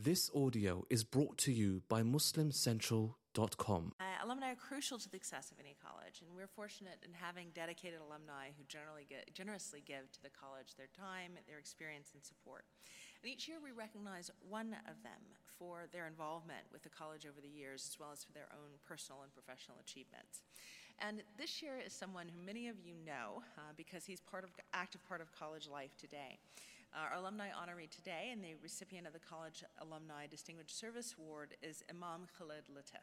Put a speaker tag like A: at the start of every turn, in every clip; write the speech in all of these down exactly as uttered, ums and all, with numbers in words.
A: This audio is brought to you by Muslim Central dot com.
B: Uh, alumni are crucial to the success of any college, and we're fortunate in having dedicated alumni who generally get, generously give to the college their time, their experience, and support. And each year we recognize one of them for their involvement with the college over the years, as well as for their own personal and professional achievements. And this year is someone who many of you know uh, because he's part of active part of college life today. Uh, our alumni honoree today and the recipient of the College Alumni Distinguished Service Award is Imam Khalid Latif.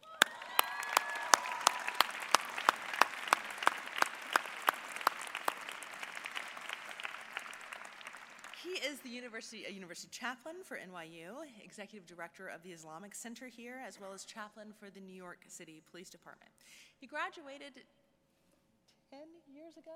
B: He is the university, a university chaplain for N Y U, executive director of the Islamic Center here, as well as chaplain for the New York City Police Department. He graduated ten years ago?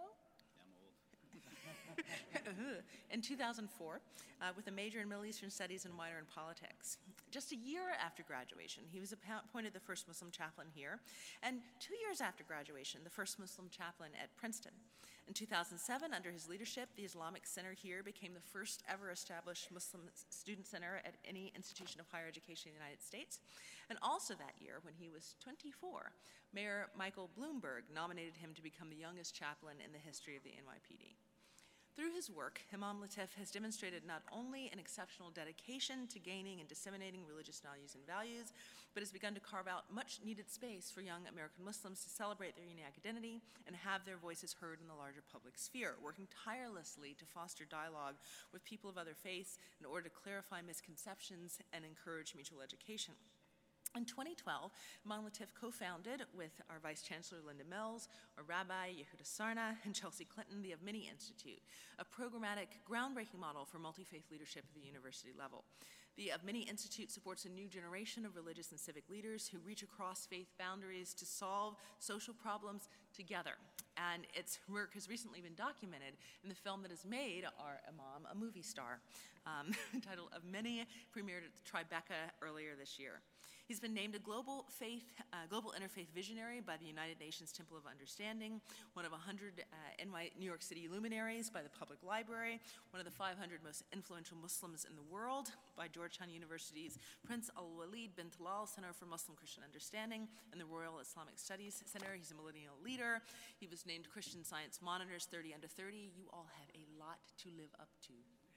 B: in two thousand four, uh, with a major in Middle Eastern Studies and minor in politics. Just a year after graduation, he was appointed the first Muslim chaplain here, and two years after graduation, the first Muslim chaplain at Princeton. In two thousand seven, under his leadership, the Islamic Center here became the first ever established Muslim student center at any institution of higher education in the United States. And also that year, when he was twenty-four, Mayor Michael Bloomberg nominated him to become the youngest chaplain in the history of the N Y P D. Through his work, Imam Latif has demonstrated not only an exceptional dedication to gaining and disseminating religious values and values, but has begun to carve out much needed space for young American Muslims to celebrate their unique identity and have their voices heard in the larger public sphere, working tirelessly to foster dialogue with people of other faiths in order to clarify misconceptions and encourage mutual education. In twenty twelve, Imam Latif co-founded with our Vice Chancellor Linda Mills, our Rabbi Yehuda Sarna, and Chelsea Clinton the Avmini Institute, a programmatic, groundbreaking model for multi-faith leadership at the university level. The Avmini Institute supports a new generation of religious and civic leaders who reach across faith boundaries to solve social problems together. And its work has recently been documented in the film that has made our Imam a movie star, um, entitled Avmini, premiered at the Tribeca earlier this year. He's been named a global faith, uh, global interfaith visionary by the United Nations Temple of Understanding, one of one hundred uh, N Y New York City luminaries by the Public Library, one of the five hundred most influential Muslims in the world by Georgetown University's Prince Al-Walid bin Talal Center for Muslim Christian Understanding and the Royal Islamic Studies Center. He's a millennial leader. He was named Christian Science Monitor's thirty under thirty. You all have a lot to live up to.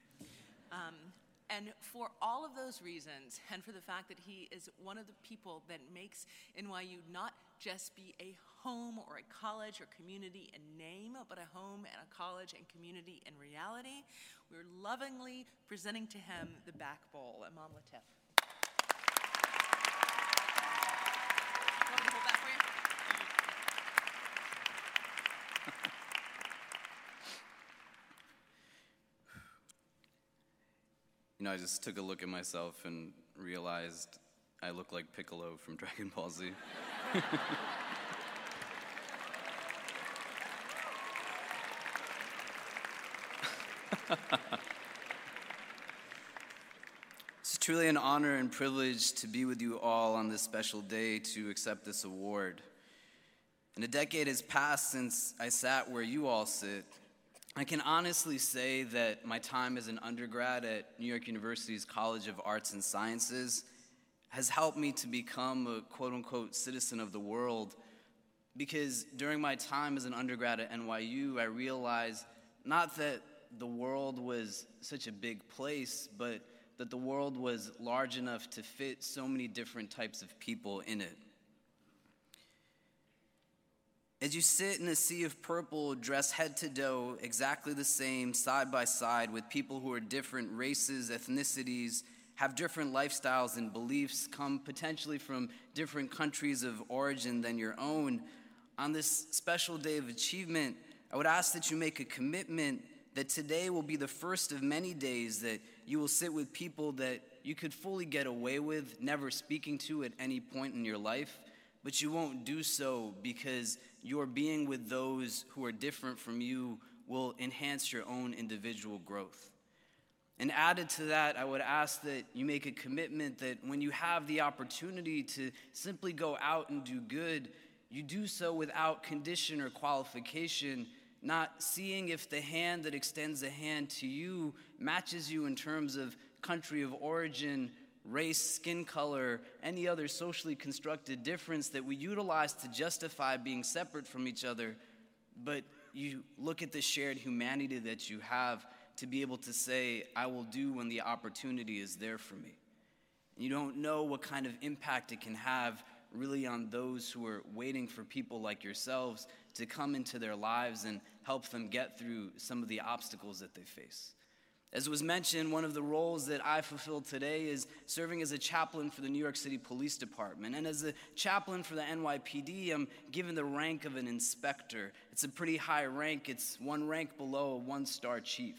B: Um, And for all of those reasons, and for the fact that he is one of the people that makes N Y U not just be a home or a college or community in name, but a home and a college and community in reality, we're lovingly presenting to him the back bowl. Imam Latif. Want me to hold that for you?
C: You know, I just took a look at myself and realized I look like Piccolo from Dragon Ball Z. It's truly an honor and privilege to be with you all on this special day to accept this award. And a decade has passed since I sat where you all sit. I can honestly say that my time as an undergrad at New York University's College of Arts and Sciences has helped me to become a quote-unquote citizen of the world, because during my time as an undergrad at N Y U, I realized not that the world was such a big place, but that the world was large enough to fit so many different types of people in it. As you sit in a sea of purple, dressed head to toe, exactly the same, side by side, with people who are different races, ethnicities, have different lifestyles and beliefs, come potentially from different countries of origin than your own, on this special day of achievement, I would ask that you make a commitment that today will be the first of many days that you will sit with people that you could fully get away with never speaking to at any point in your life, but you won't do so because your being with those who are different from you will enhance your own individual growth. And added to that, I would ask that you make a commitment that when you have the opportunity to simply go out and do good, you do so without condition or qualification, not seeing if the hand that extends a hand to you matches you in terms of country of origin, race, skin color, any other socially constructed difference that we utilize to justify being separate from each other, but you look at the shared humanity that you have to be able to say, I will do when the opportunity is there for me. And you don't know what kind of impact it can have really on those who are waiting for people like yourselves to come into their lives and help them get through some of the obstacles that they face. As was mentioned, one of the roles that I fulfill today is serving as a chaplain for the New York City Police Department. And as a chaplain for the N Y P D, I'm given the rank of an inspector. It's a pretty high rank. It's one rank below a one-star chief.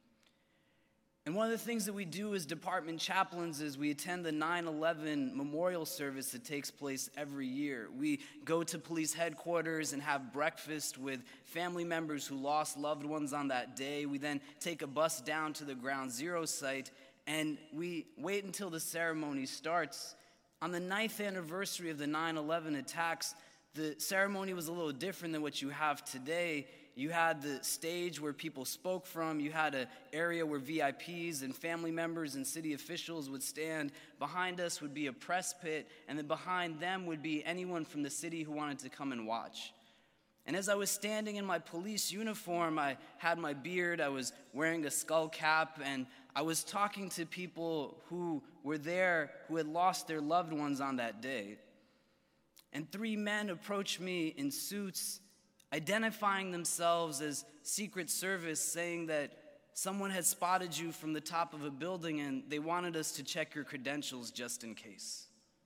C: And one of the things that we do as department chaplains is we attend the nine eleven memorial service that takes place every year. We go to police headquarters and have breakfast with family members who lost loved ones on that day. We then take a bus down to the Ground Zero site, and we wait until the ceremony starts. On the ninth anniversary of the nine eleven attacks, the ceremony was a little different than what you have today. You had the stage where people spoke from. You had an area where V I Ps and family members and city officials would stand. Behind us would be a press pit, and then behind them would be anyone from the city who wanted to come and watch. And as I was standing in my police uniform, I had my beard, I was wearing a skull cap, and I was talking to people who were there who had lost their loved ones on that day. And three men approached me in suits, identifying themselves as Secret Service, saying that someone had spotted you from the top of a building and they wanted us to check your credentials just in case.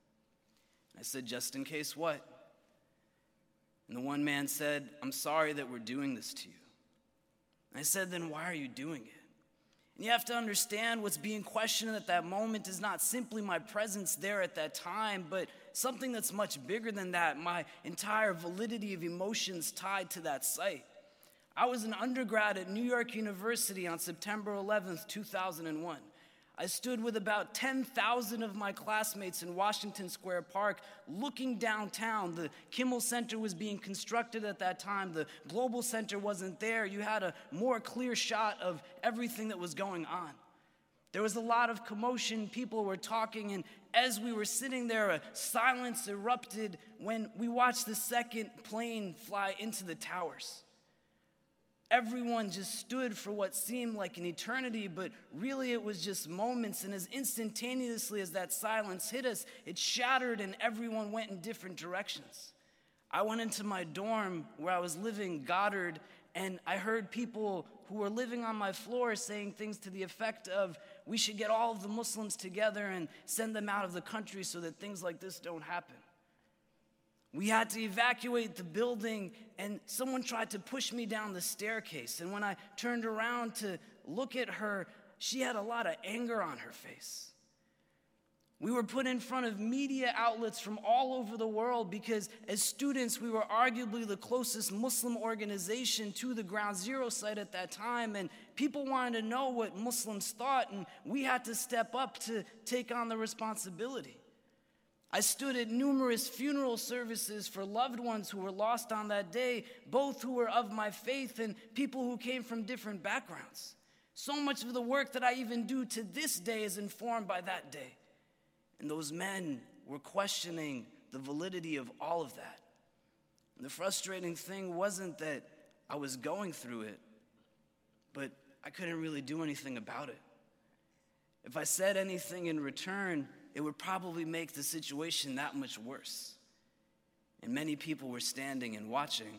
C: I said, just in case what? And the one man said, I'm sorry that we're doing this to you. And I said, then why are you doing it? And you have to understand what's being questioned at that moment is not simply my presence there at that time, but something that's much bigger than that, my entire validity of emotions tied to that site. I was an undergrad at New York University on September eleventh, two thousand one. I stood with about ten thousand of my classmates in Washington Square Park looking downtown. The Kimmel Center was being constructed at that time. The Global Center wasn't there. You had a more clear shot of everything that was going on. There was a lot of commotion. People were talking, and as we were sitting there, a silence erupted when we watched the second plane fly into the towers. Everyone just stood for what seemed like an eternity, but really it was just moments. And as instantaneously as that silence hit us, it shattered and everyone went in different directions. I went into my dorm where I was living, Goddard, and I heard people who were living on my floor saying things to the effect of, we should get all of the Muslims together and send them out of the country so that things like this don't happen. We had to evacuate the building, and someone tried to push me down the staircase. And when I turned around to look at her, she had a lot of anger on her face. We were put in front of media outlets from all over the world because as students, we were arguably the closest Muslim organization to the Ground Zero site at that time, and people wanted to know what Muslims thought, and we had to step up to take on the responsibility. I stood at numerous funeral services for loved ones who were lost on that day, both who were of my faith and people who came from different backgrounds. So much of the work that I even do to this day is informed by that day. And those men were questioning the validity of all of that. And the frustrating thing wasn't that I was going through it, but I couldn't really do anything about it. If I said anything in return, it would probably make the situation that much worse. And many people were standing and watching.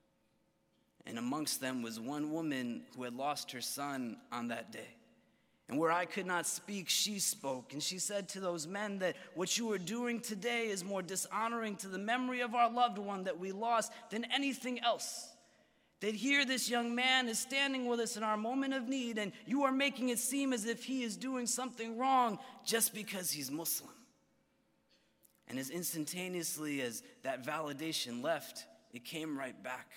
C: And amongst them was one woman who had lost her son on that day. And where I could not speak, she spoke. And she said to those men that what you are doing today is more dishonoring to the memory of our loved one that we lost than anything else. That here this young man is standing with us in our moment of need, and you are making it seem as if he is doing something wrong just because he's Muslim. And as instantaneously as that validation left, it came right back.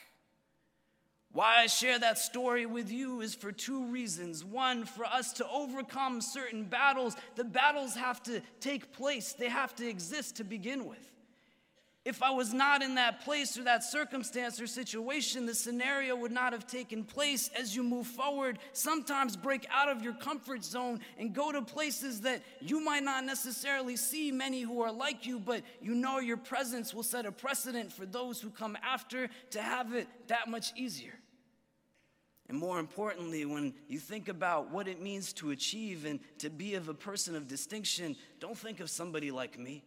C: Why I share that story with you is for two reasons. One, for us to overcome certain battles. The battles have to take place. They have to exist to begin with. If I was not in that place or that circumstance or situation, the scenario would not have taken place. As you move forward, sometimes break out of your comfort zone and go to places that you might not necessarily see many who are like you, but you know your presence will set a precedent for those who come after to have it that much easier. And more importantly, when you think about what it means to achieve and to be of a person of distinction, don't think of somebody like me.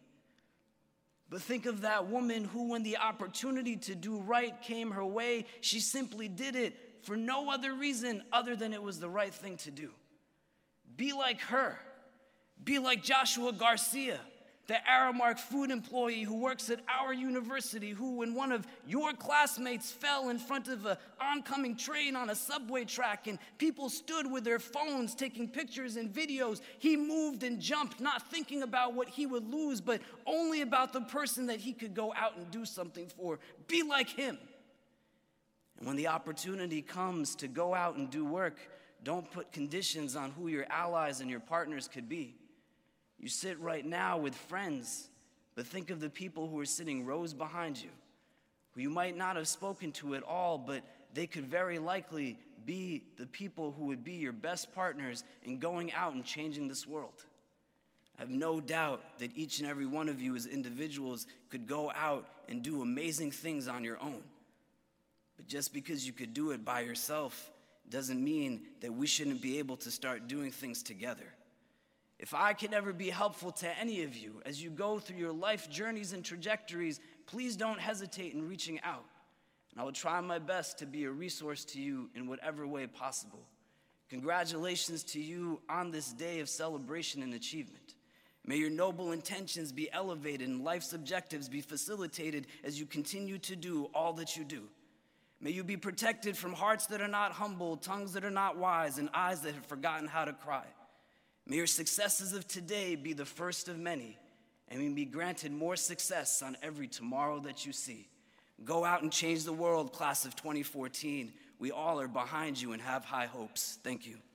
C: But think of that woman who, when the opportunity to do right came her way, she simply did it for no other reason other than it was the right thing to do. Be like her. Be like Joshua Garcia, the Aramark food employee who works at our university, who, when one of your classmates fell in front of an oncoming train on a subway track and people stood with their phones taking pictures and videos, he moved and jumped, not thinking about what he would lose, but only about the person that he could go out and do something for. Be like him. And when the opportunity comes to go out and do work, don't put conditions on who your allies and your partners could be. You sit right now with friends, but think of the people who are sitting rows behind you, who you might not have spoken to at all, but they could very likely be the people who would be your best partners in going out and changing this world. I have no doubt that each and every one of you as individuals could go out and do amazing things on your own. But just because you could do it by yourself doesn't mean that we shouldn't be able to start doing things together. If I can ever be helpful to any of you as you go through your life journeys and trajectories, please don't hesitate in reaching out. And I will try my best to be a resource to you in whatever way possible. Congratulations to you on this day of celebration and achievement. May your noble intentions be elevated and life's objectives be facilitated as you continue to do all that you do. May you be protected from hearts that are not humble, tongues that are not wise, and eyes that have forgotten how to cry. May your successes of today be the first of many, and may be granted more success on every tomorrow that you see. Go out and change the world, class of twenty fourteen. We all are behind you and have high hopes. Thank you.